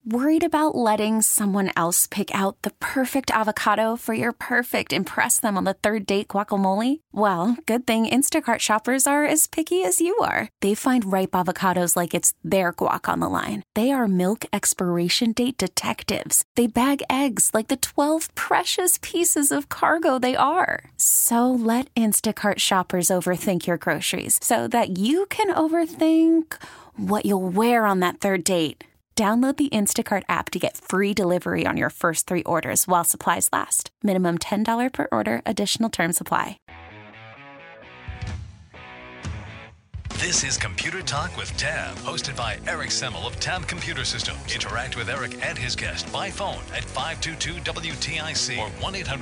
Worried about letting someone else pick out the perfect avocado for your perfect impress them on the third date guacamole? Well, good thing Instacart shoppers are as picky as you are. They find ripe avocados like it's their guac on the line. They are milk expiration date detectives. They bag eggs like the 12 precious pieces of cargo they are. So let Instacart shoppers overthink your groceries so that you can overthink what you'll wear on that third date. Download the Instacart app to get free delivery on your first 3 orders while supplies last. Minimum $10 per order. Additional terms apply. This is Computer Talk with Tab, hosted by Eric Semmel of Tab Computer Systems. Interact with Eric and his guest by phone at 522-WTIC or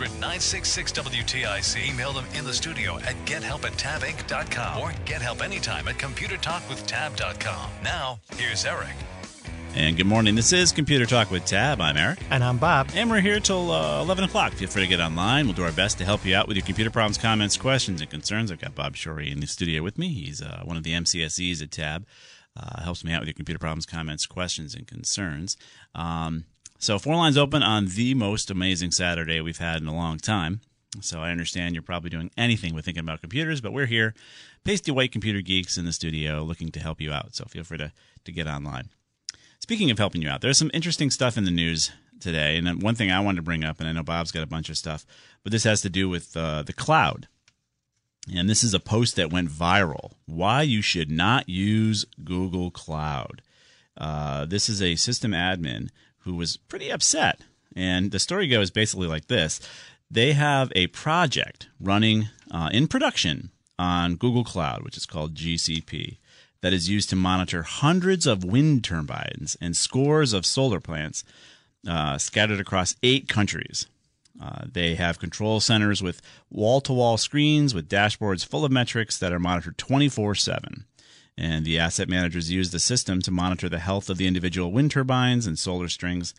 1-800-966-WTIC. Email them in the studio at gethelp@tabinc.com or gethelp anytime at computertalkwithtab.com. Now, here's Eric. And good morning. This is Computer Talk with Tab. I'm Eric. And I'm Bob. And we're here till 11 o'clock. Feel free to get online. We'll do our best to help you out with your computer problems, comments, questions, and concerns. I've got Bob Shorey in the studio with me. He's one of the MCSEs at Tab. Helps me out with your computer problems, comments, questions, and concerns. So 4 lines open on the most amazing Saturday we've had in a long time. So I understand you're probably doing anything with thinking about computers, but we're here, pasty white computer geeks in the studio, looking to help you out. So feel free to get online. Speaking of helping you out, there's some interesting stuff in the news today. And one thing I wanted to bring up, and I know Bob's got a bunch of stuff, but this has to do with the cloud. And this is a post that went viral. Why you should not use Google Cloud. This is a system admin who was pretty upset. And the story goes basically like this. They have a project running in production on Google Cloud, which is called GCP. That is used to monitor hundreds of wind turbines and scores of solar plants scattered across 8 countries. They have control centers with wall-to-wall screens with dashboards full of metrics that are monitored 24/7. And the asset managers use the system to monitor the health of the individual wind turbines and solar strings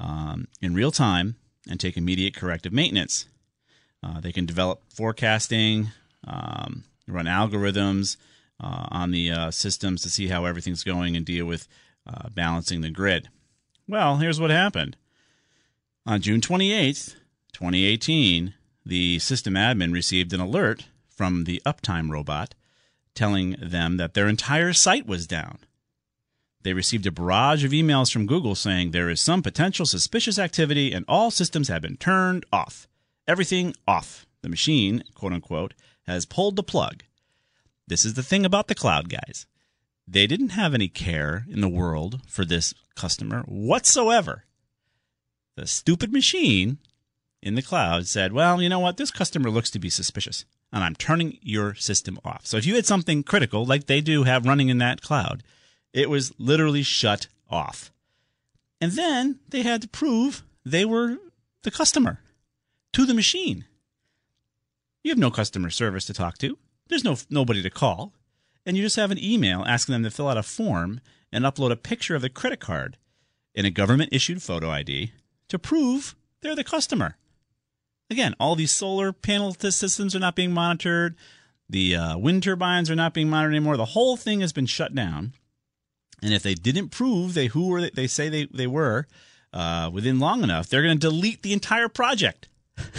in real time and take immediate corrective maintenance. They can develop forecasting, run algorithms, on the systems to see how everything's going and deal with balancing the grid. Well, here's what happened. On June 28th, 2018, the system admin received an alert from the Uptime robot telling them that their entire site was down. They received a barrage of emails from Google saying there is some potential suspicious activity and all systems have been turned off. Everything off. The machine, quote unquote, has pulled the plug. This is the thing about the cloud guys. They didn't have any care in the world for this customer whatsoever. The stupid machine in the cloud said, well, you know what? This customer looks to be suspicious, and I'm turning your system off. So if you had something critical like they do have running in that cloud, it was literally shut off. And then they had to prove they were the customer to the machine. You have no customer service to talk to. There's nobody to call, and you just have an email asking them to fill out a form and upload a picture of the credit card in a government-issued photo ID to prove they're the customer. Again, all these solar panel systems are not being monitored. The wind turbines are not being monitored anymore. The whole thing has been shut down, and if they didn't prove who they say they were within long enough, they're going to delete the entire project.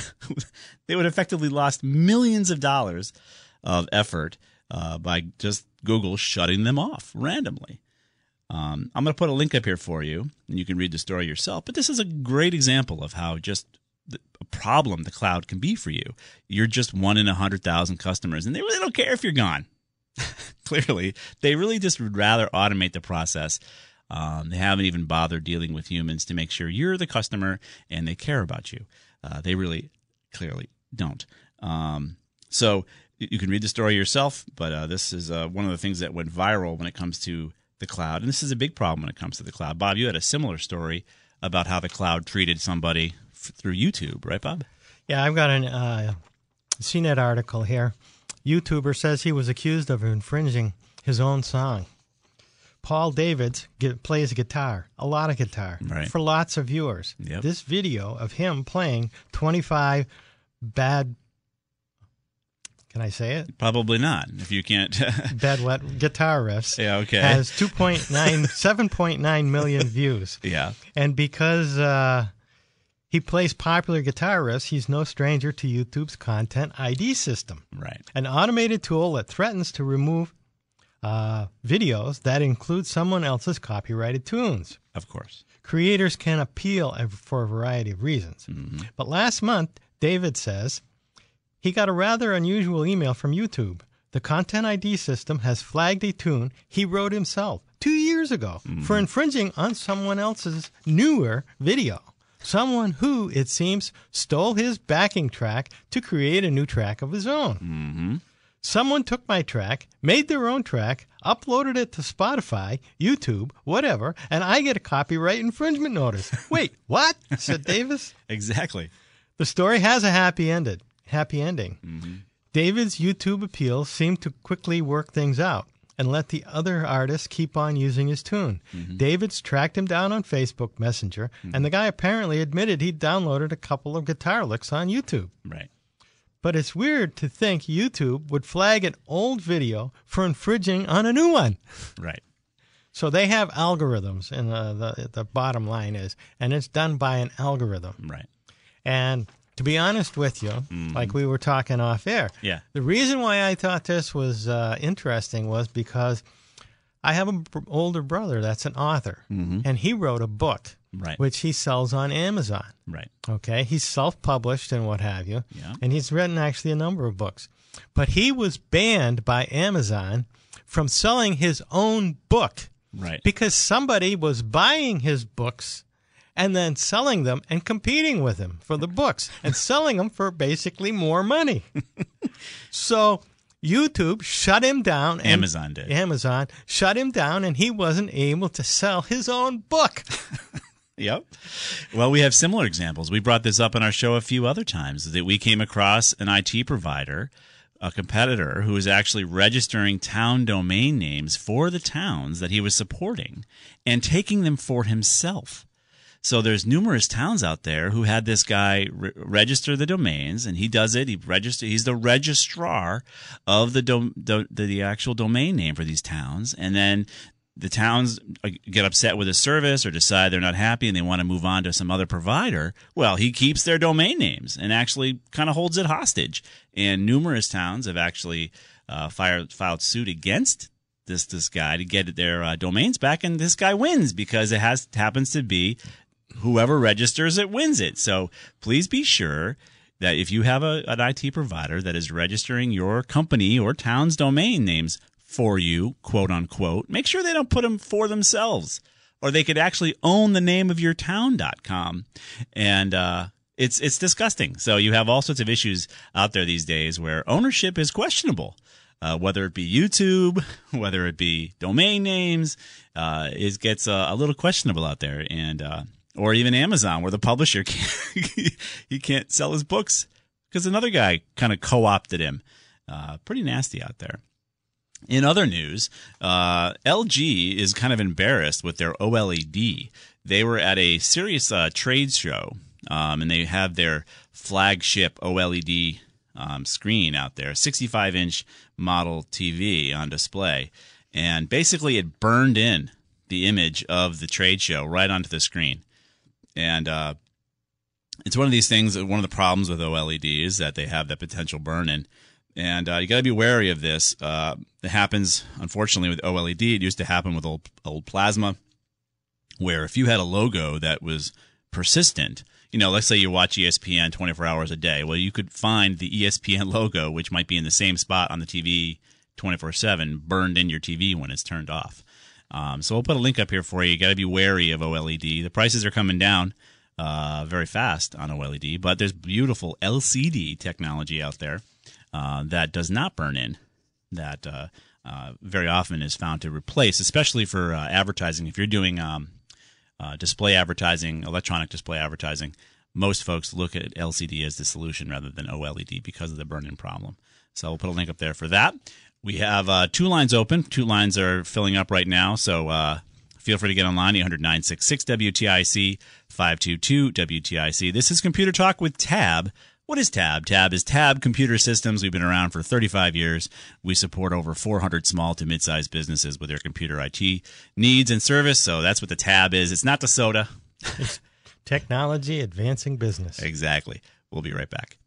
They would effectively lost millions of dollars of effort by just Google shutting them off randomly. I'm going to put a link up here for you, and you can read the story yourself. But this is a great example of how just a problem the cloud can be for you. You're just 1 in 100,000 customers, and they really don't care if you're gone. Clearly, they really just would rather automate the process. They haven't even bothered dealing with humans to make sure you're the customer and they care about you. They really clearly don't. So you can read the story yourself, but this is one of the things that went viral when it comes to the cloud. And this is a big problem when it comes to the cloud. Bob, you had a similar story about how the cloud treated somebody through YouTube, right, Bob? Yeah, I've got a CNET article here. YouTuber says he was accused of infringing his own song. Paul Davids plays guitar, a lot of guitar, right, for lots of viewers. Yep. This video of him playing 25 bad Can I say it? Probably not, if you can't. Bedwet Guitar Riffs. Yeah, okay. Has 7.9 million views. Yeah. And because he plays popular guitar riffs, he's no stranger to YouTube's Content ID system. Right. An automated tool that threatens to remove videos that include someone else's copyrighted tunes. Of course. Creators can appeal for a variety of reasons. Mm-hmm. But last month, David says he got a rather unusual email from YouTube. The Content ID system has flagged a tune he wrote himself 2 years ago for infringing on someone else's newer video. Someone who, it seems, stole his backing track to create a new track of his own. Mm-hmm. Someone took my track, made their own track, uploaded it to Spotify, YouTube, whatever, and I get a copyright infringement notice. Wait, what? Said Davis. Exactly. The story has a happy ending. Mm-hmm. David's YouTube appeals seem to quickly work things out and let the other artists keep on using his tune. Mm-hmm. David's tracked him down on Facebook Messenger, and the guy apparently admitted he'd downloaded a couple of guitar licks on YouTube. Right. But it's weird to think YouTube would flag an old video for infringing on a new one. Right. So they have algorithms, and the bottom line is, and it's done by an algorithm. Right. And to be honest with you, like we were talking off air, Yeah. the reason why I thought this was interesting was because I have an older brother that's an author, and he wrote a book, Right. which he sells on Amazon. Right. Okay, he's self-published and what have you, Yeah. and he's written actually a number of books. But he was banned by Amazon from selling his own book Right. because somebody was buying his books and then selling them and competing with him for the books and selling them for basically more money. So YouTube shut him down. And Amazon did. Amazon shut him down, and he wasn't able to sell his own book. Yep. Well, we have similar examples. We brought this up on our show a few other times, that we came across an IT provider, a competitor, who was actually registering town domain names for the towns that he was supporting and taking them for himself. So there's numerous towns out there who had this guy register the domains, and he does it. He's the registrar of the actual domain name for these towns, and then the towns get upset with the service or decide they're not happy and they want to move on to some other provider. Well, he keeps their domain names and actually kind of holds it hostage. And numerous towns have actually filed suit against this guy to get their domains back, and this guy wins because it happens to be whoever registers it wins it. So please be sure that if you have an IT provider that is registering your company or town's domain names for you, quote unquote, make sure they don't put them for themselves, or they could actually own the name of your town.com. And it's disgusting. So you have all sorts of issues out there these days where ownership is questionable. Whether it be YouTube, whether it be domain names, it gets a little questionable out there. And or even Amazon, where the publisher can't sell his books because another guy kind of co-opted him. Pretty nasty out there. In other news, LG is kind of embarrassed with their OLED. They were at a serious trade show, and they have their flagship OLED screen out there, 65-inch model TV on display. And basically it burned in the image of the trade show right onto the screen. And it's one of these things, one of the problems with OLED is that they have that potential burn-in. And you got to be wary of this. It happens, unfortunately, with OLED. It used to happen with old plasma, where if you had a logo that was persistent, let's say you watch ESPN 24 hours a day. Well, you could find the ESPN logo, which might be in the same spot on the TV 24/7, burned in your TV when it's turned off. So we'll put a link up here for you. You got to be wary of OLED. The prices are coming down very fast on OLED, but there's beautiful LCD technology out there that does not burn in, that very often is found to replace, especially for advertising. If you're doing display advertising, electronic display advertising, most folks look at LCD as the solution rather than OLED because of the burn-in problem. So we'll put a link up there for that. We have 2 lines open. 2 lines are filling up right now, so feel free to get online, 800-966-WTIC, 522-WTIC. This is Computer Talk with Tab. What is Tab? Tab is Tab Computer Systems. We've been around for 35 years. We support over 400 small to mid-sized businesses with their computer IT needs and service. So that's what the Tab is. It's not the soda. It's technology advancing business. Exactly. We'll be right back.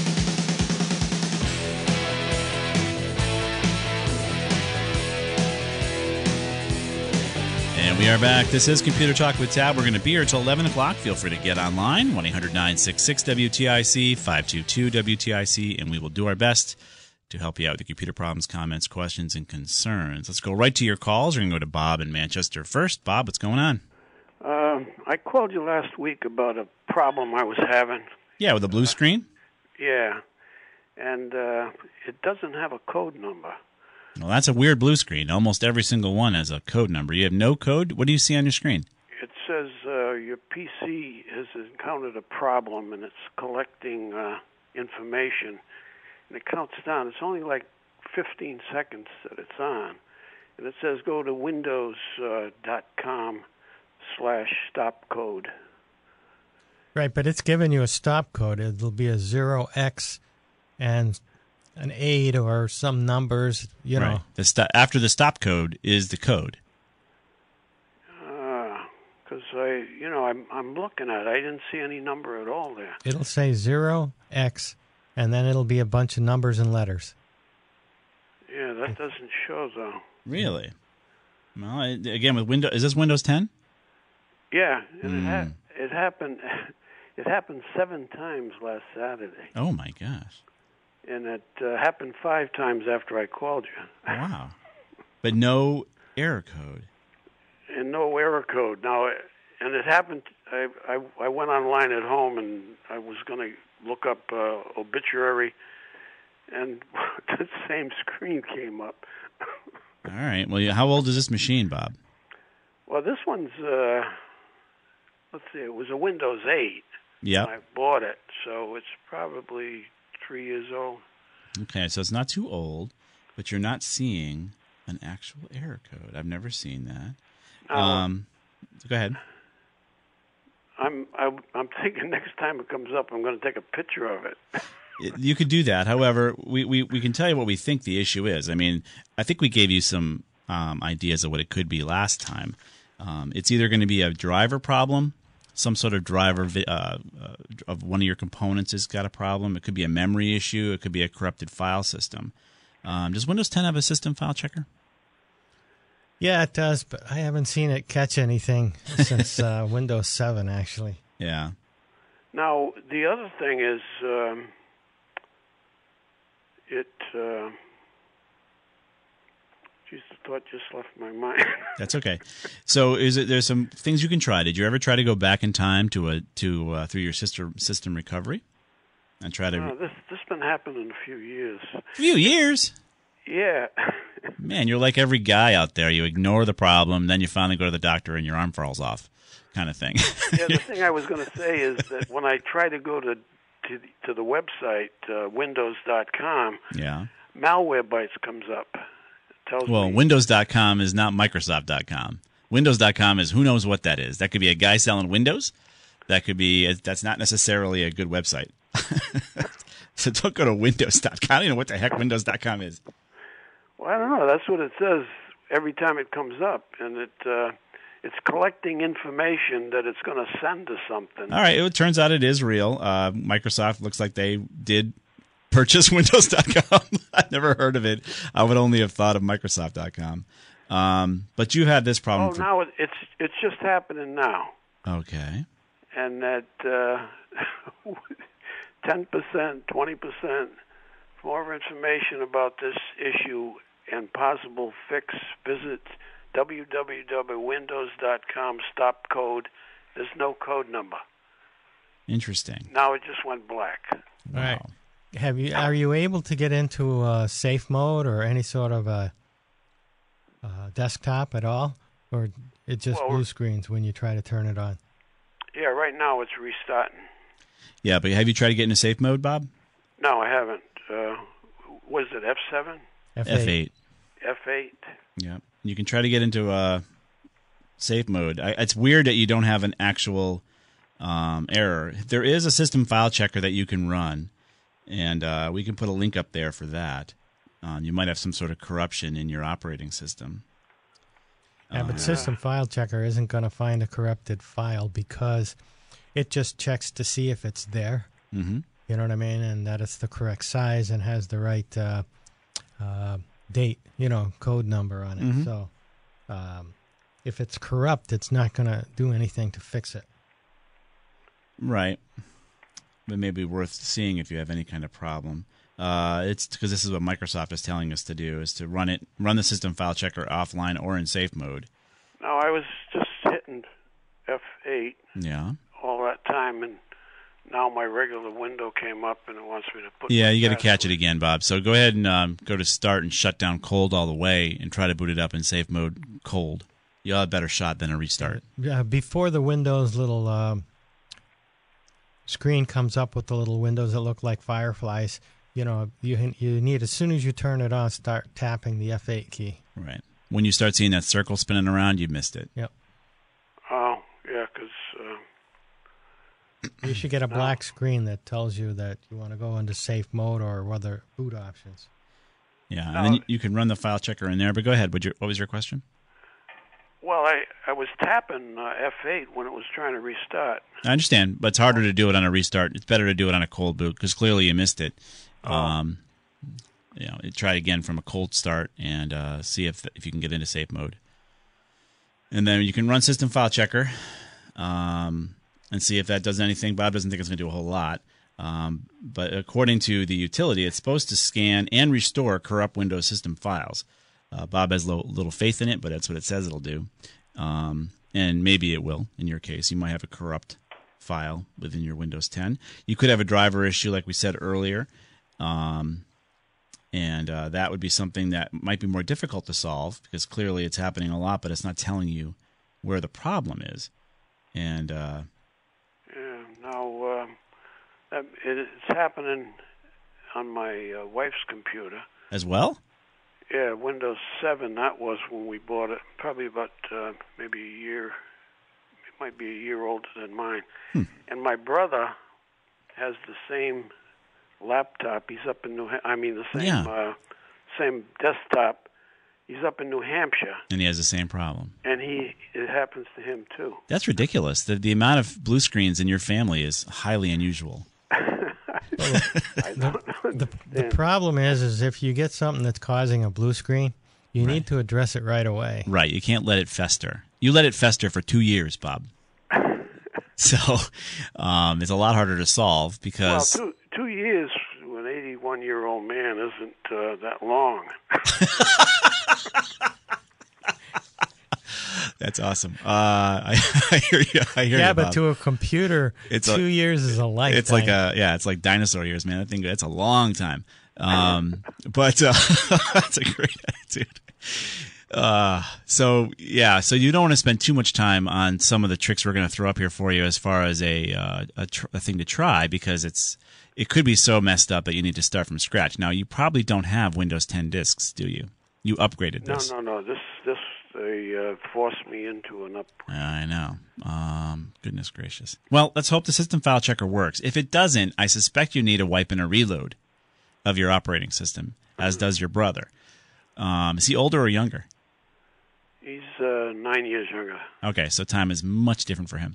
And we are back. This is Computer Talk with Tab. We're going to be here until 11 o'clock. Feel free to get online, 1-800-966-WTIC, 522-WTIC, and we will do our best to help you out with your computer problems, comments, questions, and concerns. Let's go right to your calls. We're going to go to Bob in Manchester first. Bob, what's going on? I called you last week about a problem I was having. Yeah, with the blue screen? Yeah, and it doesn't have a code number. Well, that's a weird blue screen. Almost every single one has a code number. You have no code? What do you see on your screen? It says your PC has encountered a problem, and it's collecting information, and it counts down. It's only like 15 seconds that it's on, and it says go to windows.com/stopcode. Right, but it's giving you a stop code. It'll be a 0x and an 8 or some numbers, you know. After the stop code is the code. Because I'm looking at it. I didn't see any number at all there. It'll say 0x, and then it'll be a bunch of numbers and letters. Yeah, that doesn't show, though. Really? Well, again, with Windows, is this Windows 10? Yeah, and it happened. It happened 7 times last Saturday. Oh my gosh! And it happened 5 times after I called you. Wow! But no error code. And no error code. Now, and it happened. I went online at home and I was going to look up obituary, and the same screen came up. All right. Well, how old is this machine, Bob? Well, this one's. Let's see. It was a Windows 8. Yeah. I bought it, so it's probably 3 years old. Okay, so it's not too old, but you're not seeing an actual error code. I've never seen that. Go ahead. I'm thinking next time it comes up, I'm going to take a picture of it. You could do that. However, we can tell you what we think the issue is. I mean, I think we gave you some ideas of what it could be last time. It's either going to be a driver problem, some sort of driver of one of your components has got a problem. It could be a memory issue. It could be a corrupted file system. Does Windows 10 have a system file checker? Yeah, it does, but I haven't seen it catch anything since Windows 7, actually. Yeah. Now, the other thing is Geez, the thought just left my mind. That's okay. So, there's some things you can try. Did you ever try to go back in time through your system recovery and try to? This has been happening a few years. Few years? Yeah. Man, you're like every guy out there. You ignore the problem, then you finally go to the doctor and your arm falls off, kind of thing. Yeah. The thing I was going to say is that when I try to go to the website windows.com, yeah, Malwarebytes comes up. Well, Windows.com is not Microsoft.com. Windows.com is who knows what that is. That could be a guy selling Windows. That's not necessarily a good website. So don't go to Windows.com. I don't know what the heck Windows.com is. Well, I don't know. That's what it says every time it comes up, and it's collecting information that it's going to send to something. All right. It turns out it is real. Microsoft looks like they did purchase Windows.com. I've never heard of it. I would only have thought of Microsoft.com. But you had this problem. Now it's just happening now. Okay. And that 10%, 20%, more information about this issue and possible fix, visit www.windows.com stopcode. There's no code number. Interesting. Now it just went black. Wow. All right. Are you able to get into safe mode or any sort of a desktop at all, or it just blue screens when you try to turn it on? Yeah, right now it's restarting. Yeah, but have you tried to get into safe mode, Bob? No, I haven't. Was it F7? F8. F8. Yeah, you can try to get into safe mode. It's weird that you don't have an actual error. There is a system file checker that you can run, and we can put a link up there for that. You might have some sort of corruption in your operating system. Yeah, but System File Checker isn't going to find a corrupted file because it just checks to see if it's there. Mm-hmm. You know what I mean? And that it's the correct size and has the right date, code number on it. Mm-hmm. So if it's corrupt, it's not going to do anything to fix it. Right. But maybe worth seeing if you have any kind of problem. It's because this is what Microsoft is telling us to do, is to run the System File Checker offline or in safe mode. No, I was just hitting F8 all that time, and now my regular window came up, and it wants me to put... Yeah, you got to catch it again, Bob. So go ahead and go to Start and shut down cold all the way and try to boot it up in safe mode cold. You'll have a better shot than a restart. Yeah, before the Windows little screen comes up with the little windows that look like fireflies... you need, as soon as you turn it on, start tapping the F8 key. Right. When you start seeing that circle spinning around, you missed it. Yep. Oh, yeah, because... you should get a black screen that tells you that you want to go into safe mode or other boot options. Yeah, and then you can run the file checker in there. But go ahead. What was your question? Well, I was tapping F8 when it was trying to restart. I understand, but it's harder to do it on a restart. It's better to do it on a cold boot because clearly you missed it. Try again from a cold start and see if you can get into safe mode. And then you can run System File Checker and see if that does anything. Bob doesn't think it's going to do a whole lot. But according to the utility, it's supposed to scan and restore corrupt Windows system files. Bob has little faith in it, but that's what it says it'll do. And maybe it will. In your case, you might have a corrupt file within your Windows 10. You could have a driver issue, like we said earlier. And that would be something that might be more difficult to solve because clearly it's happening a lot, but it's not telling you where the problem is. And it's happening on my wife's computer as well. Yeah, Windows 7. That was when we bought it. Probably about maybe a year. It might be a year older than mine. And my brother has the same laptop. He's up in same desktop. He's up in New Hampshire, and he has the same problem. And it happens to him too. That's ridiculous. The amount of blue screens in your family is highly unusual. The problem is if you get something that's causing a blue screen, you need to address it right away. Right. You can't let it fester. You let it fester for 2 years, Bob. So it's a lot harder to solve because... Well, 2 years with an 81-year-old man isn't that long. That's awesome. I hear you. Yeah, but Bob. To a computer, 2 years is a lifetime. It's it's like dinosaur years, man. I think that's a long time. But that's a great attitude. So you don't want to spend too much time on some of the tricks we're going to throw up here for you as far as a thing to try because it could be so messed up that you need to start from scratch. Now, you probably don't have Windows 10 disks, do you? You upgraded this. No. This they forced me into an upgrade. I know. Goodness gracious. Well, let's hope the System File Checker works. If it doesn't, I suspect you need a wipe and a reload of your operating system, as does your brother. Is he older or younger? He's 9 years younger. Okay, so time is much different for him.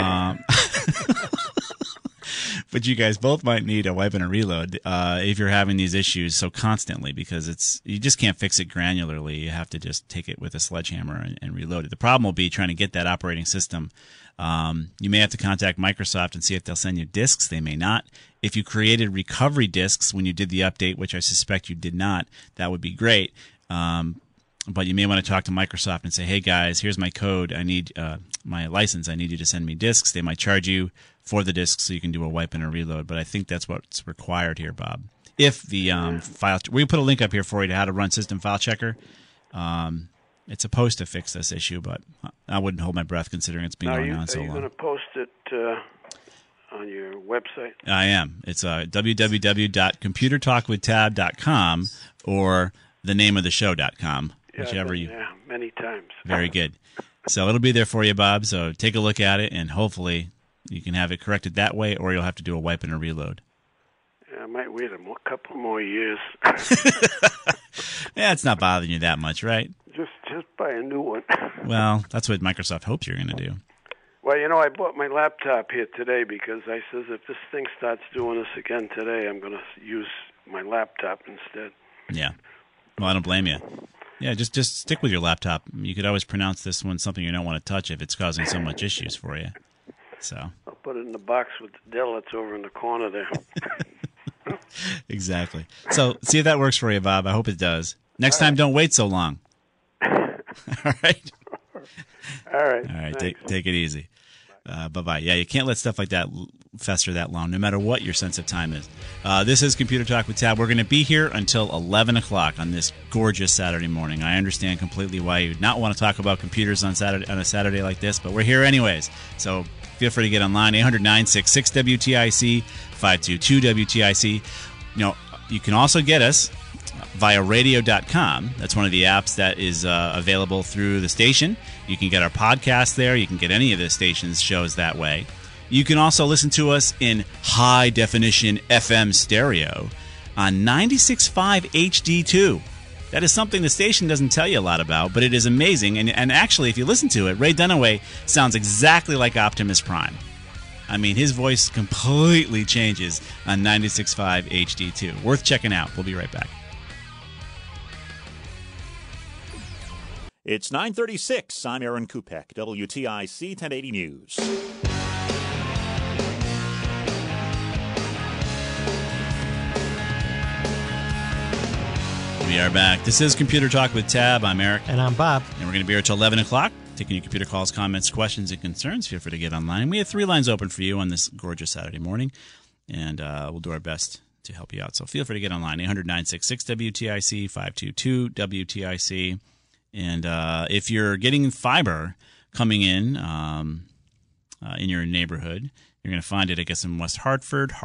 But you guys both might need a wipe and a reload if you're having these issues so constantly because you just can't fix it granularly. You have to just take it with a sledgehammer and reload it. The problem will be trying to get that operating system. You may have to contact Microsoft and see if they'll send you disks. They may not. If you created recovery disks when you did the update, which I suspect you did not, that would be great. But you may want to talk to Microsoft and say, hey, guys, here's my code. I need my license. I need you to send me disks. They might charge you for the disks so you can do a wipe and a reload. But I think that's what's required here, Bob. If the file – we put a link up here for you to how to run System File Checker. It's supposed to fix this issue, but I wouldn't hold my breath considering it's been going on so long. Are you going to post it on your website? I am. It's www.computertalkwithtab.com or thenameoftheshow.com. Whichever many times. Very good. So it'll be there for you, Bob. So take a look at it, and hopefully You can have it corrected that way, or you'll have to do a wipe and a reload. Yeah, I might wait a couple more years. Yeah, it's not bothering you that much, right? Just buy a new one. Well, that's what Microsoft hopes you're going to do. Well, I bought my laptop here today because I says if this thing starts doing this again today, I'm going to use my laptop instead. Yeah. Well, I don't blame you. Yeah, just stick with your laptop. You could always pronounce this one something you don't want to touch if it's causing so much issues for you. So I'll put it in the box with the Dell that's over in the corner there. Exactly. So see if that works for you, Bob. I hope it does. Next time, don't wait so long. All right? All right. All right, take it easy. Bye-bye. Yeah, you can't let stuff like that fester that long, no matter what your sense of time is. This is Computer Talk with Tab. We're going to be here until 11 o'clock on this gorgeous Saturday morning. I understand completely why you'd not want to talk about computers on a Saturday like this, but we're here anyways. So feel free to get online, 800-966-WTIC, 522-WTIC. You can also get us via radio.com. That's one of the apps that is available through the station. You can get our podcast there. You can get any of the station's shows that way. You can also listen to us in high-definition FM stereo on 96.5 HD2. That is something the station doesn't tell you a lot about, but it is amazing. And actually, if you listen to it, Ray Dunaway sounds exactly like Optimus Prime. I mean, his voice completely changes on 96.5 HD2. Worth checking out. We'll be right back. It's 9:36. I'm Aaron Kupek, WTIC 1080 News. We are back. This is Computer Talk with Tab. I'm Eric. And I'm Bob. And we're going to be here till 11 o'clock, taking your computer calls, comments, questions, and concerns. Feel free to get online. We have 3 lines open for you on this gorgeous Saturday morning, and we'll do our best to help you out. So feel free to get online, 800-966-WTIC, 522-WTIC. And if you're getting fiber coming in your neighborhood, you're going to find it, I guess, in West Hartford,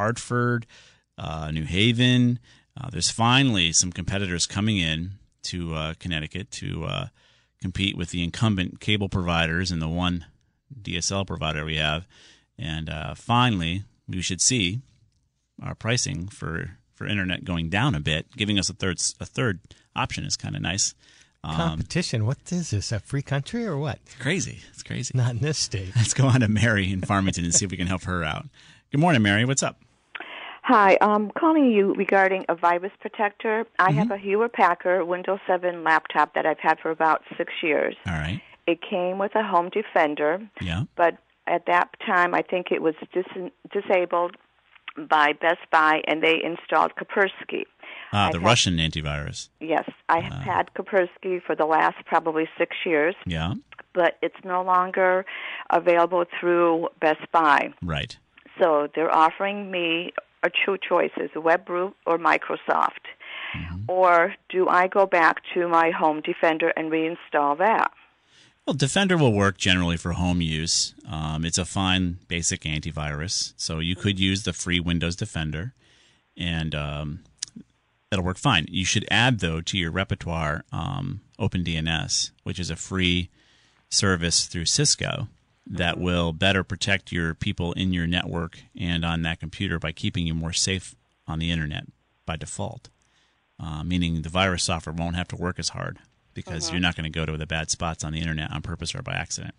New Haven. There's finally some competitors coming in to Connecticut to compete with the incumbent cable providers and the one DSL provider we have. And finally, we should see our pricing for internet going down a bit. Giving us a third option is kind of nice. Competition? What is this, a free country or what? It's crazy. Not in this state. Let's go on to Mary in Farmington and see if we can help her out. Good morning, Mary. What's up? Hi, I'm calling you regarding a virus protector. I have a Hewlett-Packard Windows 7 laptop that I've had for about 6 years. All right. It came with a Home Defender. Yeah. But at that time, I think it was disabled by Best Buy, and they installed Kaspersky. The Russian antivirus. Yes, I have had Kaspersky for the last probably 6 years. Yeah. But it's no longer available through Best Buy. Right. So they're offering me two choices, WebRoot or Microsoft. Or do I go back to my Home Defender and reinstall that? Well, Defender will work generally for home use. It's a fine basic antivirus, so you could use the free Windows Defender, and that'll work fine. You should add, though, to your repertoire OpenDNS, which is a free service through Cisco that will better protect your people in your network and on that computer by keeping you more safe on the internet by default, meaning the virus software won't have to work as hard because you're not going to go to the bad spots on the internet on purpose or by accident.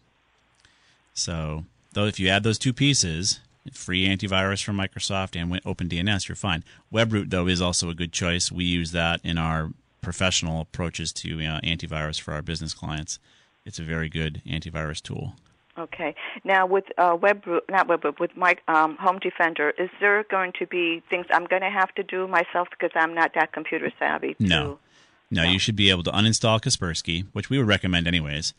So, though, if you add those two pieces, free antivirus from Microsoft and OpenDNS, you're fine. WebRoot, though, is also a good choice. We use that in our professional approaches to antivirus for our business clients. It's a very good antivirus tool. Okay. Now, with with my Home Defender, is there going to be things I'm going to have to do myself because I'm not that computer savvy? No, you should be able to uninstall Kaspersky, which we would recommend anyways.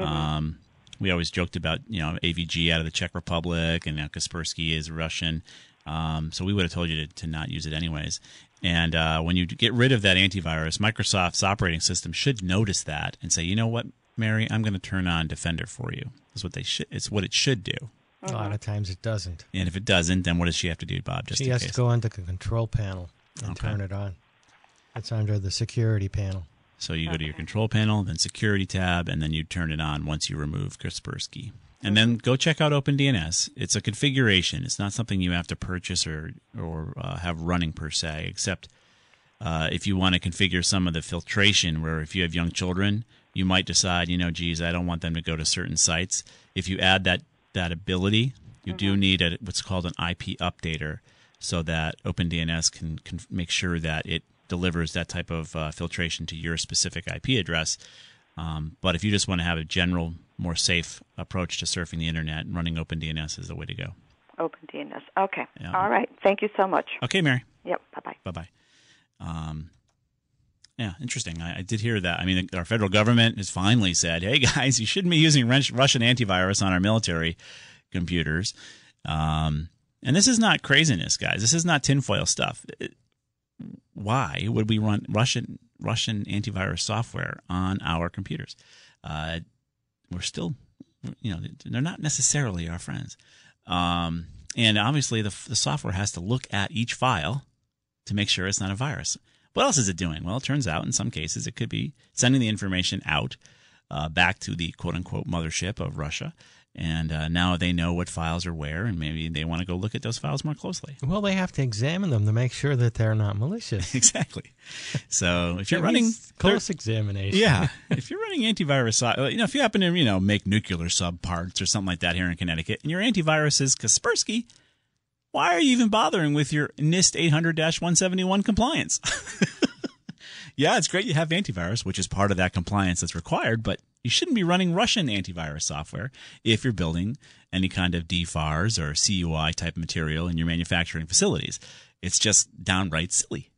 We always joked about AVG out of the Czech Republic, and now Kaspersky is Russian. So we would have told you to not use it anyways. And when you get rid of that antivirus, Microsoft's operating system should notice that and say, you know what, Mary, I'm going to turn on Defender for you. It's what it should do. A lot of times it doesn't. And if it doesn't, then what does she have to do, Bob? She has to go into the control panel and turn it on. It's under the security panel. So you go to your control panel, then security tab, and then you turn it on once you remove Kaspersky. And then go check out OpenDNS. It's a configuration. It's not something you have to purchase or have running per se, except if you want to configure some of the filtration where if you have young children, you might decide, geez, I don't want them to go to certain sites. If you add that ability, you do need what's called an IP updater so that OpenDNS can make sure that it delivers that type of filtration to your specific IP address. But if you just want to have a general, more safe approach to surfing the Internet, running OpenDNS is the way to go. OpenDNS. Okay. Yeah. All right. Thank you so much. Okay, Mary. Yep. Bye-bye. Bye-bye. Yeah, interesting. I did hear that. I mean, our federal government has finally said, hey, guys, you shouldn't be using Russian antivirus on our military computers. And this is not craziness, guys. This is not tinfoil stuff. Why would we run Russian antivirus software on our computers? We're still, they're not necessarily our friends. And obviously the software has to look at each file to make sure it's not a virus. What else is it doing? Well, it turns out in some cases it could be sending the information out back to the quote-unquote mothership of Russia. And now they know what files are where, and maybe they want to go look at those files more closely. Well, they have to examine them to make sure that they're not malicious. Exactly. So if you're running close examination, yeah, if you're running antivirus, if you happen to make nuclear subparts or something like that here in Connecticut, and your antivirus is Kaspersky, why are you even bothering with your NIST 800-171 compliance? Yeah, it's great you have antivirus, which is part of that compliance that's required, but you shouldn't be running Russian antivirus software if you're building any kind of DFARS or CUI type material in your manufacturing facilities. It's just downright silly,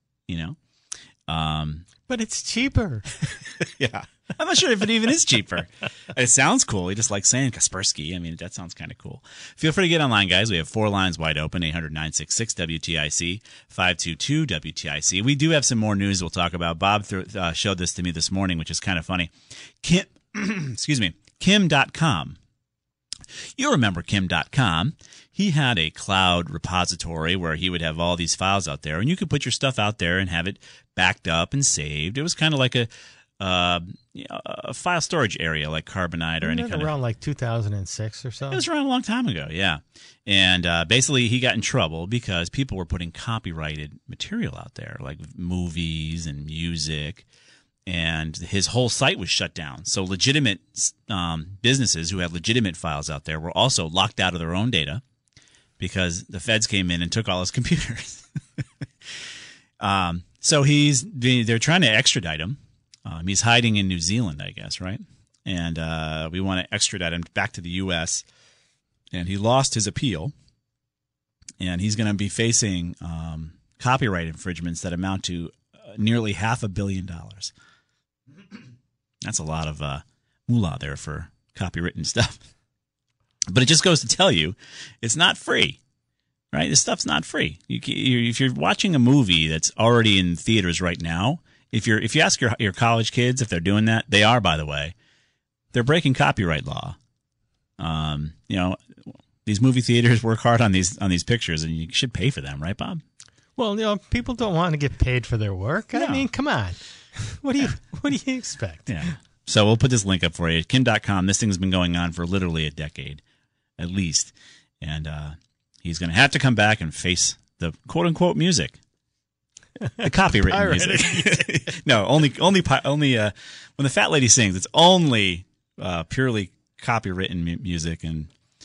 But it's cheaper. Yeah. I'm not sure if it even is cheaper. It sounds cool. You just like saying Kaspersky. I mean, that sounds kind of cool. Feel free to get online, guys. We have 4 lines wide open, 800-966-WTIC, 522-WTIC. We do have some more news we'll talk about. Bob showed this to me this morning, which is kind of funny. Kim.com. You remember Kim.com. He had a cloud repository where he would have all these files out there, and you could put your stuff out there and have it backed up and saved. It was kind of like a file storage area like Carbonite or any kind of... around like 2006 or so? It was around a long time ago, yeah. And basically he got in trouble because people were putting copyrighted material out there, like movies and music, and his whole site was shut down. So legitimate businesses who had legitimate files out there were also locked out of their own data because the feds came in and took all his computers. So they're trying to extradite him. He's hiding in New Zealand, I guess, right? And we want to extradite him back to the U.S. And he lost his appeal. And he's going to be facing copyright infringements that amount to nearly $500 million. That's a lot of moolah there for copywritten stuff. But it just goes to tell you, it's not free, right? This stuff's not free. If you're watching a movie that's already in theaters right now, if you ask your college kids if they're doing that, they are, by the way. They're breaking copyright law. These movie theaters work hard on these pictures, and you should pay for them, right, Bob? Well, people don't want to get paid for their work. No. I mean, come on. What do you expect? Yeah. So we'll put this link up for you. Kim.com. This thing's been going on for literally a decade, at least, and he's going to have to come back and face the quote unquote music. The copywritten music. No, only when the fat lady sings, it's only purely copywritten music and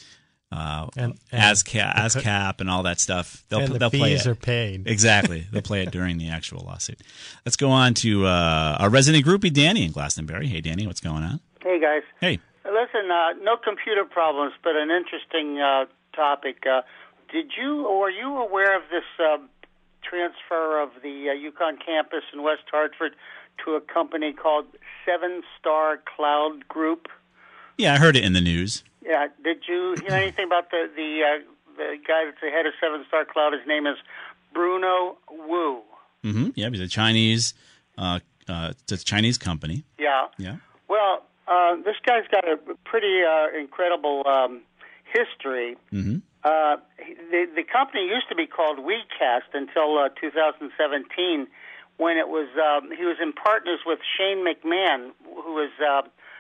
ASCAP and all that stuff. They'll the play fees it. Are paid. Exactly. They'll play it during the actual lawsuit. Let's go on to our resident groupie, Danny in Glastonbury. Hey, Danny, what's going on? Hey, guys. Hey. Listen, no computer problems, but an interesting topic. Were you aware of this transfer of the UConn campus in West Hartford to a company called 7-Star Cloud Group? Yeah, I heard it in the news. Yeah, did you hear anything about the guy that's the head of 7-Star Cloud? His name is Bruno Wu. Mm-hmm. Yeah, he's a Chinese, it's a Chinese company. Yeah. Yeah. Well, this guy's got a pretty incredible history. Mm-hmm. The company used to be called WeCast until 2017, when it was he was in partners with Shane McMahon, who was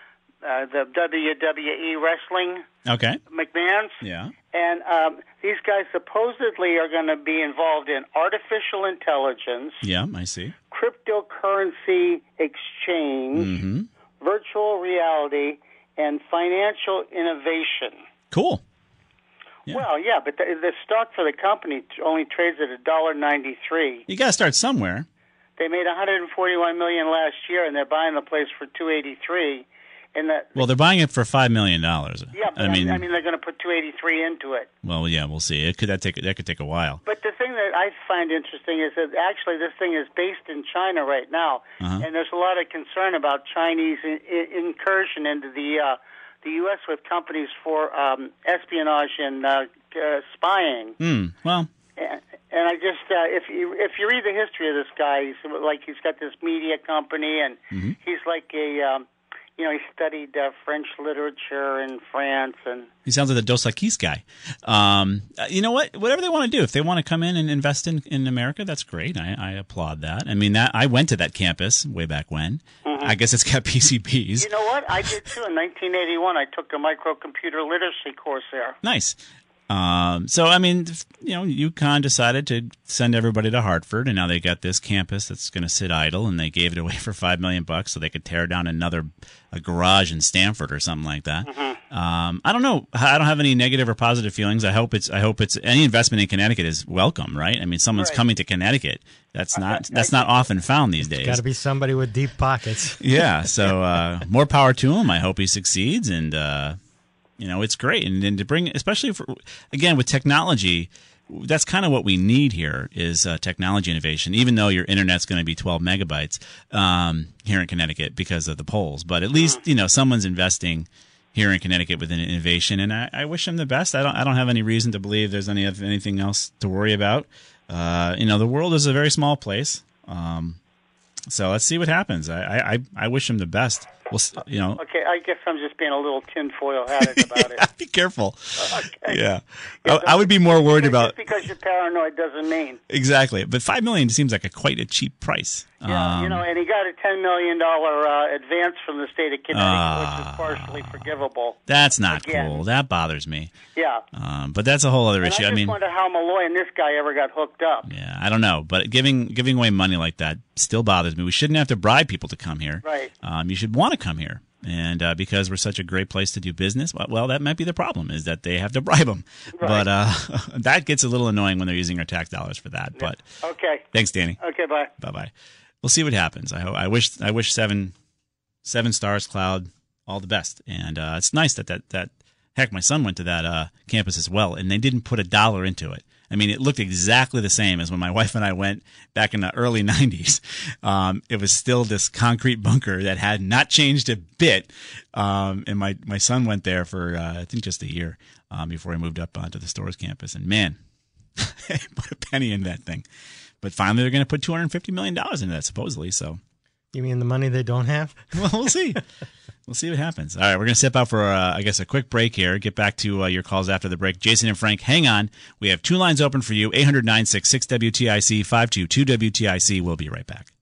the WWE wrestling. Okay. McMahon's. Yeah. And these guys supposedly are going to be involved in artificial intelligence. Yeah, I see. Cryptocurrency exchange, virtual reality, and financial innovation. Cool. Yeah. Well, yeah, but the stock for the company only trades at $1.93. You got to start somewhere. They made $141 million last year, and they're buying the place for $283. And well, they're buying it for $5 million. Yeah, but I mean, they're going to put $283 into it. Well, yeah, we'll see. That could take a while. But the thing that I find interesting is that actually this thing is based in China right now, and there's a lot of concern about Chinese incursion into the U.S. with companies for espionage and spying. Well. And I just, if you read the history of this guy, he's got this media company, and he's like a, he studied French literature in France, and he sounds like the Dos Equis guy. You know what? Whatever they want to do, if they want to come in and invest in America, that's great. I applaud that. I mean, I went to that campus way back when. I guess it's got PCBs. You know what? I did too. In 1981, I took a microcomputer literacy course there. Nice. So, I mean, UConn decided to send everybody to Hartford, and now they got this campus that's going to sit idle, and they gave it away for $5 million so they could tear down a garage in Stanford or something like that. I don't know. I don't have any negative or positive feelings. I hope it's any investment in Connecticut is welcome, right? I mean, someone's coming to Connecticut. That's not often found these days. Got to be somebody with deep pockets. Yeah. So more power to him. I hope he succeeds, and it's great. And to bring, especially again with technology, that's kind of what we need here is technology innovation. Even though your internet's going to be 12 megabytes here in Connecticut because of the polls, but at least someone's investing here in Connecticut with an innovation, and I wish him the best. I don't have any reason to believe there's anything else to worry about. The world is a very small place, so let's see what happens. I wish him the best. Okay, I guess I'm just being a little tinfoil-hatted about it. Be careful. Okay. Yeah. I would be more worried about... Just because you're paranoid doesn't mean. Exactly. But $5 million seems like quite a cheap price. Yeah, and he got a $10 million advance from the state of Connecticut, which is partially forgivable. That's not cool. That bothers me. Yeah. But that's a whole other issue. I just wonder how Malloy and this guy ever got hooked up. Yeah, I don't know. But giving away money like that still bothers me. We shouldn't have to bribe people to come here. Right. You should want to come here. And because we're such a great place to do business, well, that might be the problem, is that they have to bribe them. Right. But that gets a little annoying when they're using our tax dollars for that. But okay. Thanks, Danny. Okay, bye. Bye-bye. We'll see what happens. I wish Seven Stars Cloud all the best. And it's nice that heck, my son went to that campus as well, and they didn't put $1 into it. I mean, it looked exactly the same as when my wife and I went back in the early 90s. It was still this concrete bunker that had not changed a bit. And my son went there for, I think, just a year before he moved up onto the Storrs campus. And, man, put a penny in that thing. But finally, they're going to put $250 million into that, supposedly. So, you mean the money they don't have? Well, we'll see. We'll see what happens. All right, we're going to step out for, a quick break here. Get back to your calls after the break. Jason and Frank, hang on. We have two lines open for you, 800-966-WTIC, 522-WTIC. We'll be right back.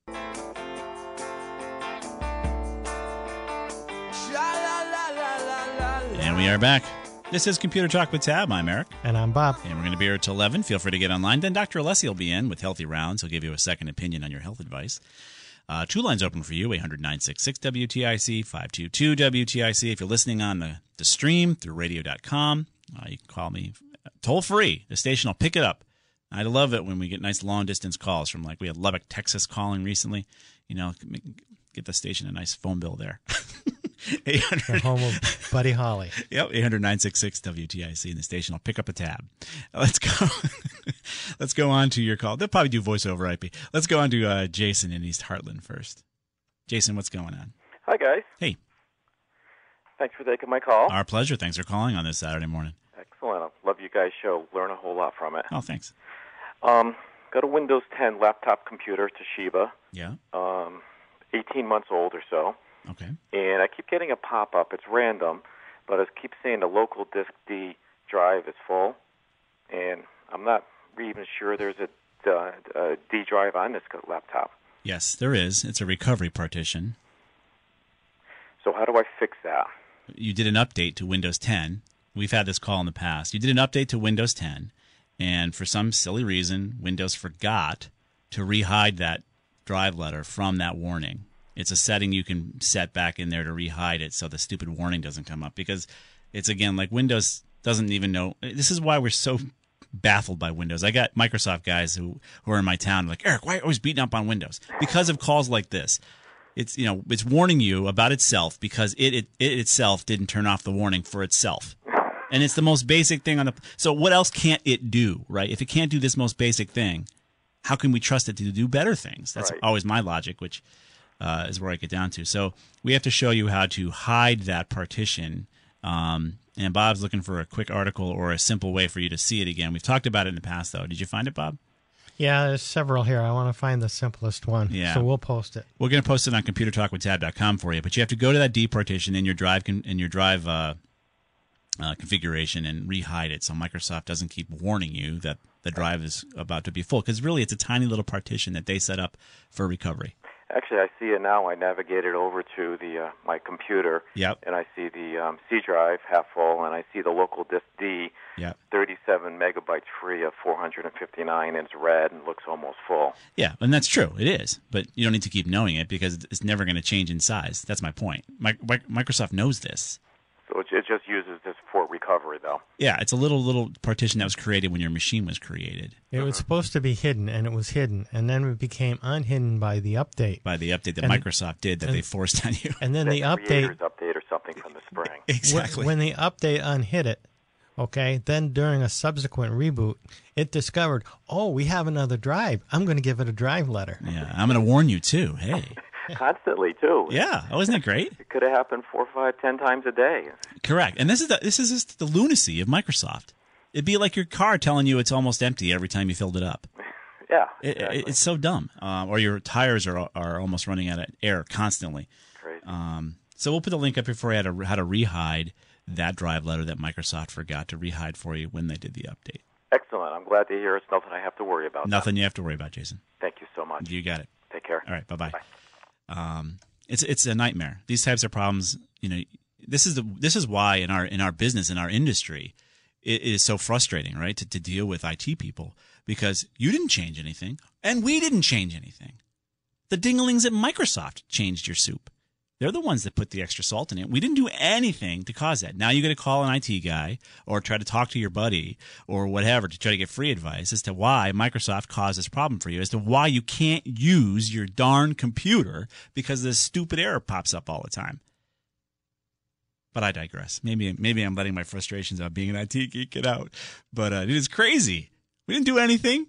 And we are back. This is Computer Talk with Tab. I'm Eric. And I'm Bob. And we're going to be here till 11. Feel free to get online. Then Dr. Alessi will be in with Healthy Rounds. He'll give you a second opinion on your health advice. Two lines open for you, 800-966-WTIC, 522-WTIC. If you're listening on the stream through radio.com, you can call me toll free. The station will pick it up. I love it when we get nice long-distance calls from, we had Lubbock, Texas calling recently. Get the station a nice phone bill there. 800 the home of Buddy Holly. Yep, 800-966-WTIC, and the station will pick up a tab. Let's go. Let's go on to your call. They'll probably do voice over IP. Let's go on to Jason in East Heartland first. Jason, what's going on? Hi, guys. Hey. Thanks for taking my call. Our pleasure. Thanks for calling on this Saturday morning. Excellent. I love you guys' show. Learn a whole lot from it. Oh, thanks. Got a Windows 10 laptop computer, Toshiba. Yeah. 18 months old or so. Okay. And I keep getting a pop-up. It's random, but it keeps saying the local disk D drive is full, and I'm not even sure there's a D drive on this laptop. Yes, there is. It's a recovery partition. So how do I fix that? You did an update to Windows 10. We've had this call in the past. You did an update to Windows 10, and for some silly reason, Windows forgot to re-hide that drive letter from that warning. It's a setting you can set back in there to re-hide it so the stupid warning doesn't come up, because it's, again, like Windows doesn't even know. This is why we're so baffled by Windows. I got Microsoft guys who are in my town like, Eric, why are you always beating up on Windows? Because of calls like this. It's, you know, it's warning you about itself because it itself didn't turn off the warning for itself. And it's the most basic thing on the. So what else can't it do, right? If it can't do this most basic thing, how can we trust it to do better things? That's always my logic, which is where I get down to. So we have to show you how to hide that partition. And Bob's looking for a quick article or a simple way for you to see it again. We've talked about it in the past, though. Did you find it, Bob? Yeah, there's several here. I want to find the simplest one. Yeah. So we'll post it. We're going to post it on ComputerTalkWithTab.com for you, but you have to go to that D partition in your drive configuration and re-hide it so Microsoft doesn't keep warning you that the drive is about to be full, because really it's a tiny little partition that they set up for recovery. Actually, I see it now. I navigated over to the my computer, and I see the C drive half full, and I see the local disk D, 37 megabytes free of 459, and it's red and looks almost full. Yeah, and that's true. It is, but you don't need to keep knowing it because it's never going to change in size. That's my point. Microsoft knows this. So it just uses this for recovery, though. Yeah, it's a little partition that was created when your machine was created. It was supposed to be hidden, and it was hidden, and then it became unhidden by the update. By the update that Microsoft did that they forced on you. And then the update or something from the spring. Exactly. When the update unhid it, okay, then during a subsequent reboot, it discovered, oh, we have another drive. I'm going to give it a drive letter. Yeah, I'm going to warn you, too. Hey. Constantly, too. Yeah. Oh, isn't it great? It could have happened 4, 5, 10 times a day. Correct. And this is just the lunacy of Microsoft. It'd be like your car telling you it's almost empty every time you filled it up. Yeah. Exactly. It's so dumb. Or your tires are almost running out of air constantly. Crazy. So we'll put a link up here for you how to re-hide that drive letter that Microsoft forgot to re-hide for you when they did the update. Excellent. I'm glad to hear it's nothing I have to worry about. Nothing you have to worry about, Jason. Thank you so much. You got it. Take care. All right. Bye-bye. Bye. It's a nightmare. These types of problems, you know, this is why in our business, in our industry, it is so frustrating, right? To deal with IT people, because you didn't change anything and we didn't change anything. The dinglings at Microsoft changed your soup. They're the ones that put the extra salt in it. We didn't do anything to cause that. Now you got to call an IT guy or try to talk to your buddy or whatever to try to get free advice as to why Microsoft caused this problem for you, as to why you can't use your darn computer because this stupid error pops up all the time. But I digress. Maybe I'm letting my frustrations about being an IT geek get out. But it is crazy. We didn't do anything.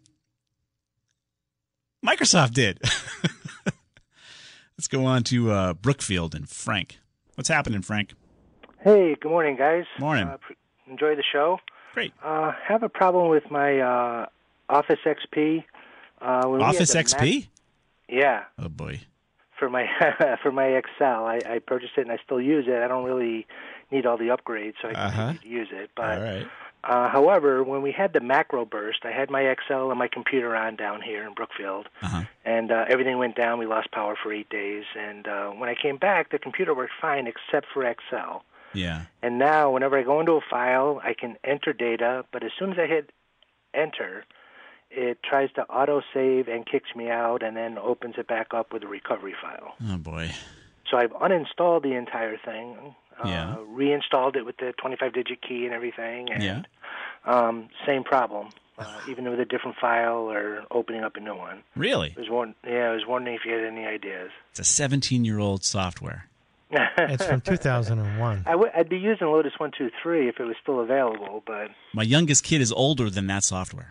Microsoft did. Let's go on to Brookfield and Frank. What's happening, Frank? Hey, good morning, guys. Morning. Enjoy the show. Great. Have a problem with my Office XP. Office XP? Yeah. Oh, boy. For my Excel. I purchased it and I still use it. I don't really need all the upgrades, so I continue to use it. But, all right. However, when we had the macro burst, I had my Excel and my computer on down here in Brookfield, and everything went down. We lost power for 8 days, and when I came back, the computer worked fine except for Excel. Yeah. And now, whenever I go into a file, I can enter data, but as soon as I hit enter, it tries to auto-save and kicks me out and then opens it back up with a recovery file. Oh, boy. So I've uninstalled the entire thing, reinstalled it with the 25-digit key and everything, and same problem, even with a different file or opening up a new one. Really? I was wondering if you had any ideas. It's a 17-year-old software. It's from 2001. I'd be using Lotus 123 if it was still available, but my youngest kid is older than that software.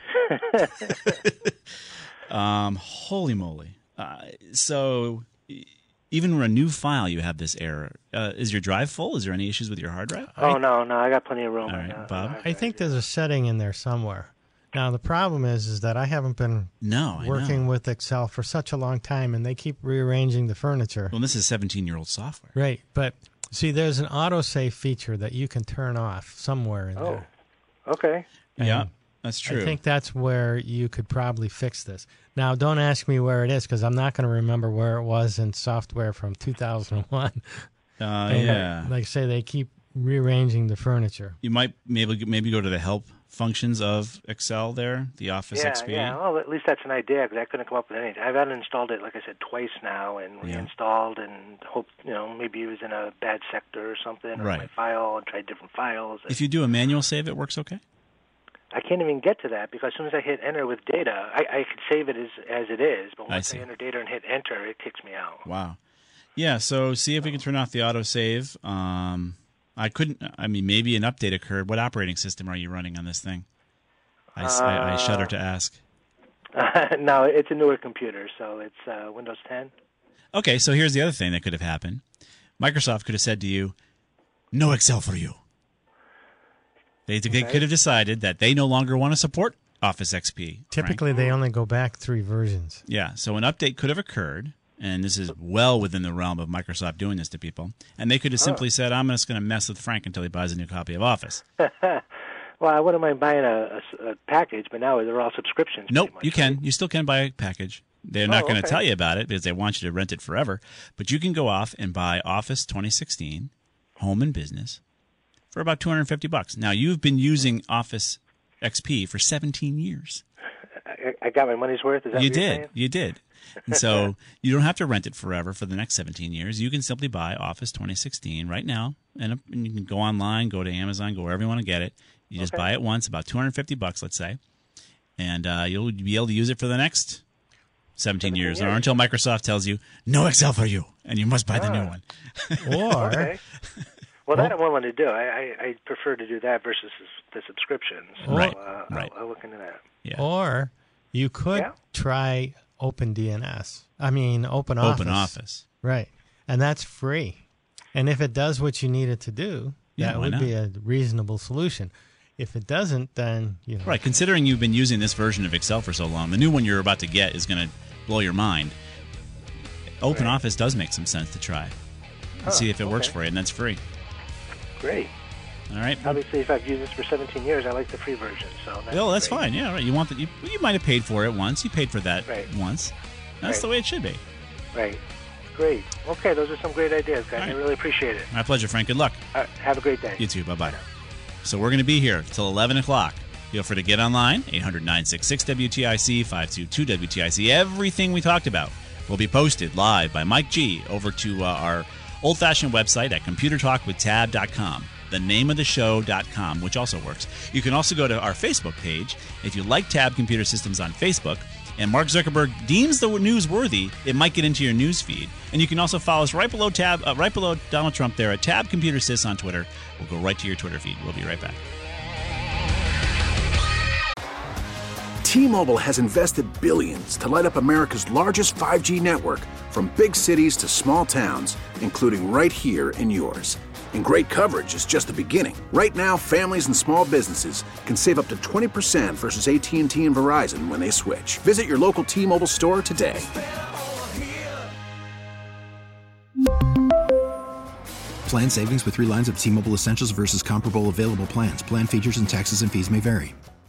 Holy moly! So even with a new file, you have this error. Is your drive full? Is there any issues with your hard drive? Oh no, I got plenty of room. All right, Bob. I think there's a setting in there somewhere. Now, the problem is that I haven't been working with Excel for such a long time, and they keep rearranging the furniture. Well, this is 17-year-old software. Right, but see, there's an autosave feature that you can turn off somewhere in there. Okay. Yeah, that's true. I think that's where you could probably fix this. Now, don't ask me where it is, because I'm not going to remember where it was in software from 2001. And like say they keep rearranging the furniture. You might maybe go to the help functions of Excel there, the Office XP. Yeah, well, at least that's an idea because I couldn't come up with anything. I've uninstalled it, like I said, twice now and reinstalled and hoped, maybe it was in a bad sector or something, or my file, and tried different files. If you do a manual save, it works okay? I can't even get to that because as soon as I hit enter with data, I could save it as it is, but once I enter data and hit enter, it kicks me out. Wow. Yeah, so see if we can turn off the autosave. I couldn't. I mean, maybe an update occurred. What operating system are you running on this thing? I shudder to ask. No, it's a newer computer, so it's Windows 10. Okay, so here's the other thing that could have happened. Microsoft could have said to you, "No Excel for you." They could have decided that they no longer want to support Office XP. Typically, they only go back 3 versions. Yeah, so an update could have occurred. And this is well within the realm of Microsoft doing this to people. And they could have simply said, I'm just going to mess with Frank until he buys a new copy of Office. Well, I wouldn't mind buying a package, but now they're all subscriptions. Nope, you can. You still can buy a package. They're not going to tell you about it because they want you to rent it forever. But you can go off and buy Office 2016, Home and Business, for about $250. Now, you've been using Office XP for 17 years. I got my money's worth? Is that what you're saying? You did. And so you don't have to rent it forever for the next 17 years. You can simply buy Office 2016 right now, and you can go online, go to Amazon, go wherever you want to get it. You just buy it once, about $250, let's say, and you'll be able to use it for the next 17 years, or until Microsoft tells you, no Excel for you, and you must buy the new one. Or... Well, that I want to do. I prefer to do that versus the subscription. So I'll look into that. Yeah. Or you could try OpenDNS. Open Office. Right. And that's free. And if it does what you need it to do, that would be a reasonable solution. If it doesn't, then, Right. Considering you've been using this version of Excel for so long, the new one you're about to get is going to blow your mind. Open Office does make some sense to try. And see if it works for you, and that's free. Great. All right. Obviously, if I've used this for 17 years, I like the free version. So that's fine. Yeah, right. You want you might have paid for it once. You paid for that once. That's the way it should be. Right. Great. Okay, those are some great ideas, guys. I really appreciate it. My pleasure, Frank. Good luck. Have a great day. You too. Bye-bye. So we're going to be here till 11 o'clock. Feel free to get online, 800-966-WTIC, 522-WTIC. Everything we talked about will be posted live by Mike G over to our old-fashioned website at computertalkwithtab.com. The name of the show.com, which also works. You can also go to our Facebook page. If you like Tab Computer Systems on Facebook, and Mark Zuckerberg deems the news worthy, it might get into your news feed. And you can also follow us right below Donald Trump there at Tab Computer Sys on Twitter. We'll go right to your Twitter feed. We'll be right back. T-Mobile has invested billions to light up America's largest 5G network, from big cities to small towns, including right here in yours. And great coverage is just the beginning. Right now, families and small businesses can save up to 20% versus AT&T and Verizon when they switch. Visit your local T-Mobile store today. Plan savings with 3 lines of T-Mobile Essentials versus comparable available plans. Plan features and taxes and fees may vary.